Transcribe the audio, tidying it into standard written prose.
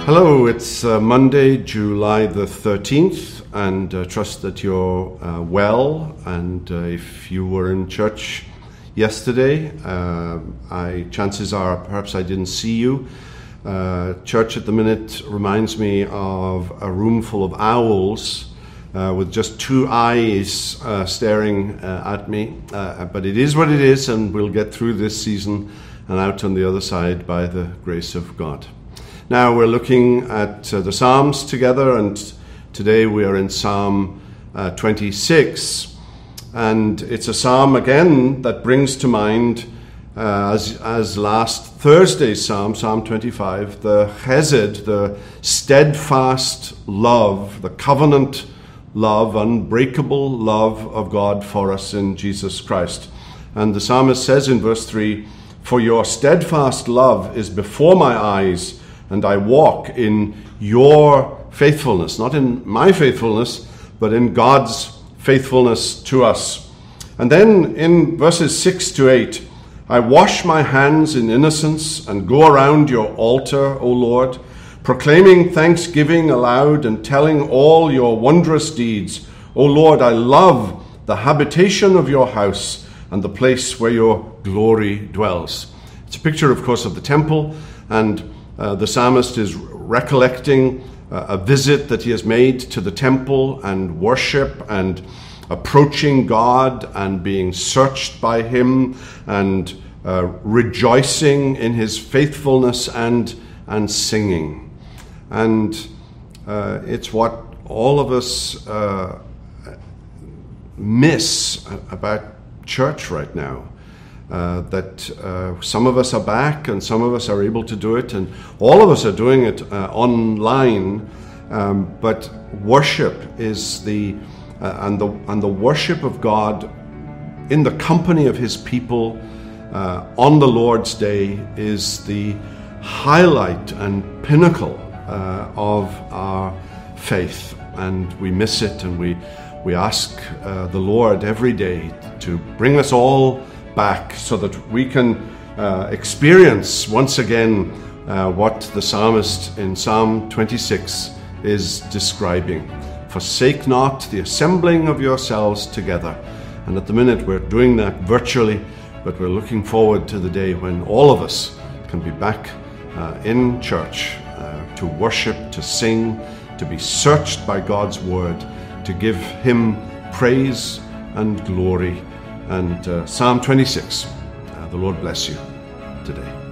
Hello, it's Monday, July the 13th, and trust that you're well. And if you were in church yesterday, chances are perhaps I didn't see you. Church at the minute reminds me of a room full of owls with just two eyes staring at me. But it is what it is, and we'll get through this season and out on the other side by the grace of God. Now we're looking at the Psalms together, and today we are in Psalm 26. And it's a psalm again that brings to mind, as last Thursday's psalm, Psalm 25, the chesed, the steadfast love, the covenant love, unbreakable love of God for us in Jesus Christ. And the psalmist says in verse 3, "For your steadfast love is before my eyes, and I walk in your faithfulness," not in my faithfulness, but in God's faithfulness to us. And then in verses 6 to 8, "I wash my hands in innocence and go around your altar, O Lord, proclaiming thanksgiving aloud and telling all your wondrous deeds. O Lord, I love the habitation of your house and the place where your glory dwells." It's a picture, of course, of the temple, and the psalmist is recollecting a visit that he has made to the temple and worship and approaching God and being searched by him and rejoicing in his faithfulness and singing. And it's what all of us miss about church right now. That some of us are back and some of us are able to do it, and all of us are doing it online. But worship is and the worship of God in the company of His people on the Lord's Day is the highlight and pinnacle of our faith, and we miss it, and we ask the Lord every day to bring us all back so that we can experience once again what the psalmist in Psalm 26 is describing. "Forsake not the assembling of yourselves together." And at the minute we're doing that virtually, but we're looking forward to the day when all of us can be back in church to worship, to sing, to be searched by God's word, to give Him praise and glory. And Psalm 26, the Lord bless you today.